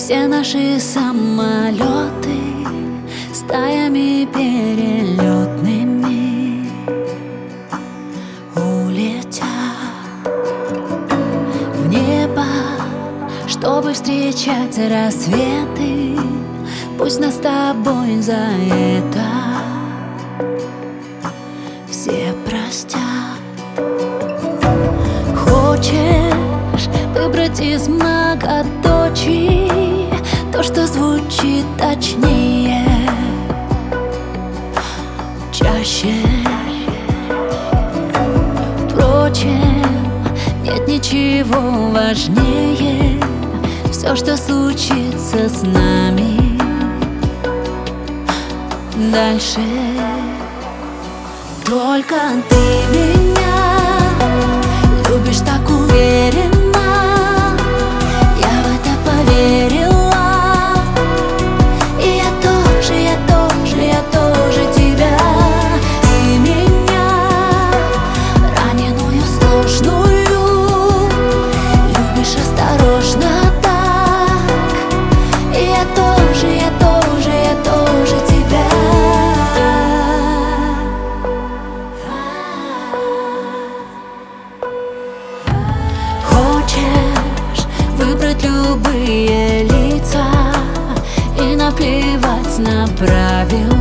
Все наши самолеты стаями перелетными улетят в небо, чтобы встречать рассветы. Пусть нас с тобой за это все простят. Хочешь выбрать из многоточий то, что звучит точнее, чаще? Впрочем, нет ничего важнее. Все, что случится с нами дальше. Только ты меня любишь так уверенно, я в это поверила. И я тоже тебя. Ты меня, раненую, сложную, любишь осторожно так. И я тоже тебя. Хочешь выбрать любые лица и наплевать на правила,